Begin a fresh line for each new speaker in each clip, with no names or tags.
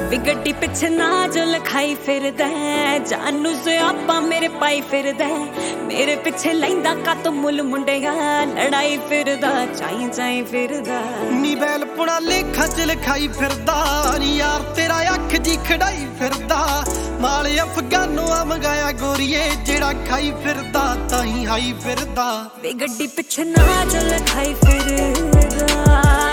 ਵੇ ਗੱਡੀ ਪਿੱਛੇ ਨਾ ਜੋ ਲਖਾਈ ਫਿਰਦਾ ਜਾਨੂ ਸਿਆਪਾ ਮੇਰੇ ਪਾਈ ਫਿਰਦਾ ਮੇਰੇ ਪਿੱਛੇ ਲੈਂਦਾ ਕੱਤ ਮੁੱਲ ਮੁੰਡਿਆ ਲੜਾਈ ਫਿਰਦਾ ਚਾਈ ਚਾਈ ਫਿਰਦਾ
ਨੀ ਬੈਲ ਪੁਣਾ ਲੇਖਾਂ ਚ ਲਿਖਾਈ ਫਿਰਦਾ ਨੀ ਯਾਰ ਤੇਰਾ ਅੱਖ ਜੀ ਖੜਾਈ ਫਿਰਦਾ ਮਾਲ ਅਫਗਾਨੋਂ ਆ ਮੰਗਾਇਆ ਗੋਰੀਏ ਜਿਹੜਾ ਖਾਈ ਫਿਰਦਾ ਤਾਈ ਹਾਈ ਫਿਰਦਾ
ਵੇ ਗੱਡੀ ਪਿੱਛੇ ਨਾ ਜੋ ਲਖਾਈ ਫਿਰਦਾ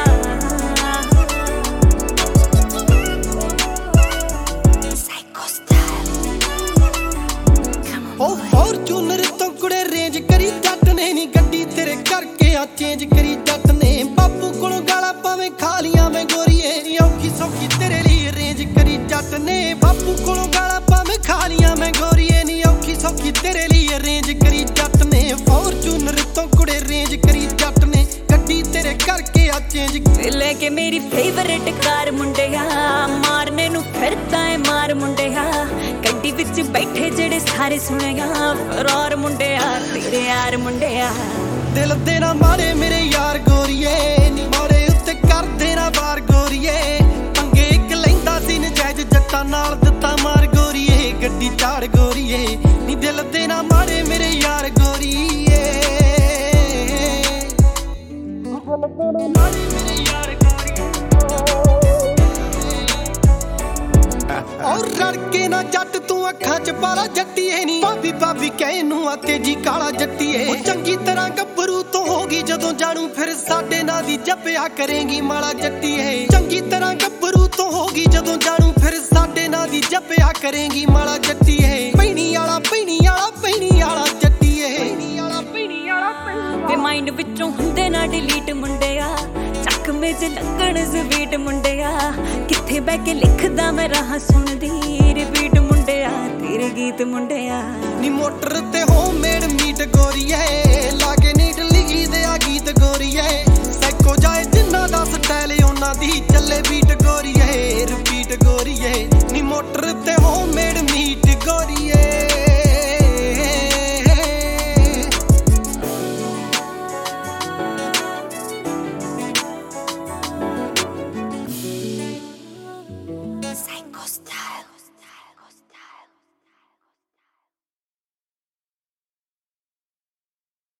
ਉਹ ਫੋਰਚੂਨਰ ਤੋਂ ਕੁੜੇ ਰੇਂਜ ਕਰੀ ਜੱਟ ਨੇ ਨੀ ਗੱਡੀ ਤੇਰੇ ਕਰਕੇ ਆ ਚੇਂਜ ਕਰੀ ਜੱਟ ਨੇ ਬਾਪੂ ਕੋਲੋਂ ਗਾਲਾਂ ਪਾਵੇਂ ਖਾ ਲੀਆਂ ਮੈਂ ਗੋਰੀਏ ਨੀ ਔਖੀ ਸੌਖੀ ਤੇਰੇ ਲਈ ਰੇਂਜ ਕਰੀ ਜੱਟ ਨੇ ਬਾਪੂ ਕੋਲੋਂ ਗਾਲਾਂ ਪਾਵੇਂ ਖਾ ਲੀਆਂ ਮੈਂ ਗੋਰੀਏ ਨੀ ਔਖੀ ਸੌਖੀ ਤੇਰੇ ਲਈ ਰੇਂਜ ਕਰੀ ਜੱਟ ਨੇ ਫੋਰਚੂਨਰ ਤੋਂ ਕੁੜੇ ਰੇਂਜ ਕਰੀ ਜੱਟ ਨੇ ਗੱਡੀ ਤੇਰੇ ਕਰਕੇ ਆ ਚੇਂਜ
ਲੈ ਕੇ ਮੇਰੀ ਫੇਵਰੇਟ ਕਾਰ ਮੁੰਡਿਆ ਮਾਰਨੇ ਨੂੰ ਫਿਰਦਾ ਏ ਮਾਰ ਮੁੰਡਿਆ ਗੱਡੀ ਵਿੱਚ ਬੈਠੇ ਜਿਹੜੇ ਸਾਰੇ ਸੁਣਿਆ ਫਰਾਰ ਮੁੰਡਿਆ ਤੇਰੇ ਯਾਰ ਮੁੰਡਿਆ
ਦਿਲ ਦੇ ਨਾ ਮਾਰੇ ਮੇਰੇ ਯਾਰ ਗੋਰੀਏ ਨੀ ਮਾਰੇ ਉੱਤੇ ਕਰਦੇ ਨਾ ਵਾਰ ਗੋਰੀਏ ਪੰਗੇ ਇੱਕ ਲੈਂਦਾ ਸੀ ਨਜਾਇਜ਼ ਜੱਟਾਂ ਨਾਲ ਦਿੱਤਾ ਮਾਰ ਗੋਰੀਏ ਗੱਡੀ ਚਾੜ ਗੋਰੀਏ ਨੀ ਦਿਲ ਦੇ ਨਾ ਮਾਰੇ ਮੇਰੇ ਯਾਰ ਗੋਰੀਏ ਔਰ ਰੜਕੇ ਨਾ ਜੱਟ ਤੂੰ ਅੱਖਾਂ ਚ ਪਾਲਾ ਜੱਟੀਏ ਨੀ ਭਾਬੀ ਭਾਬੀ ਕਹੇ ਨੂੰ ਆ ਤੇਜੀ ਕਾਲਾ ਜੱਟੀਏ ਉਹ ਚੰਗੀ ਤਰ੍ਹਾਂ ਗੱਭਰੂ ਤੋਂ ਹੋਗੀ ਜਦੋਂ ਜਾਣੂ ਫਿਰ ਸਾਡੇ ਨਾਂ ਦੀ ਜੱਪਿਆ ਕਰੇਗੀ ਮਾਲਾ ਜੱਟੀਏ ਚੰਗੀ ਤਰ੍ਹਾਂ ਗੱਭਰੂ ਤੋਂ ਹੋਗੀ ਜਦੋਂ ਜਾਣੂ ਫਿਰ ਸਾਡੇ ਨਾਂ ਦੀ ਜੱਪਿਆ ਕਰੇਗੀ ਮਾਲਾ ਜੱਟੀਏ ਪੈਣੀ ਵਾਲਾ ਪੈਣੀ ਵਾਲਾ ਪੈਣੀ ਵਾਲਾ ਜੱਟੀਏ ਪੈਣੀ ਵਾਲਾ ਪੈਣੀ ਵਾਲਾ
ਵੇ ਮਾਈਂਡ ਵਿੱਚੋਂ ਹੁੰਦੇ ਨਾ ਡਿਲੀਟ ਮੁੰਡਿਆ ਚੱਕਵੇਂ ਚ ਲੱਗਣ ਸਵੀਟ ਮੁੰਡਿਆ ਕਿੱਥੇ ਬਹਿ ਕੇ ਲਿਖਦਾ ਮੈਂ ਰਾਹ ਸੁਣਦੀ ਰਿਪੀਟ ਮੁੰਡਿਆ ਤੇਰੇ ਗੀਤ ਮੁੰਡਿਆ
ਨੀ ਮੋਟਰ ਤੇ ਹੋਮਮੇਡ ਮੀਟ ਗੋਰੀਏ ਲਾਗੇ ਨੀਟ ਲਿਖੀ ਦੇ ਆ ਗੀਤ ਗੋਰੀਏ ਸਾਈਕੋ ਜਾਏ ਜਿੰਨਾ ਦਾ ਸਟਾਈਲ ਉਹਨਾਂ ਦੀ ਚੱਲੇ ਬੀਟ ਗੋਰੀ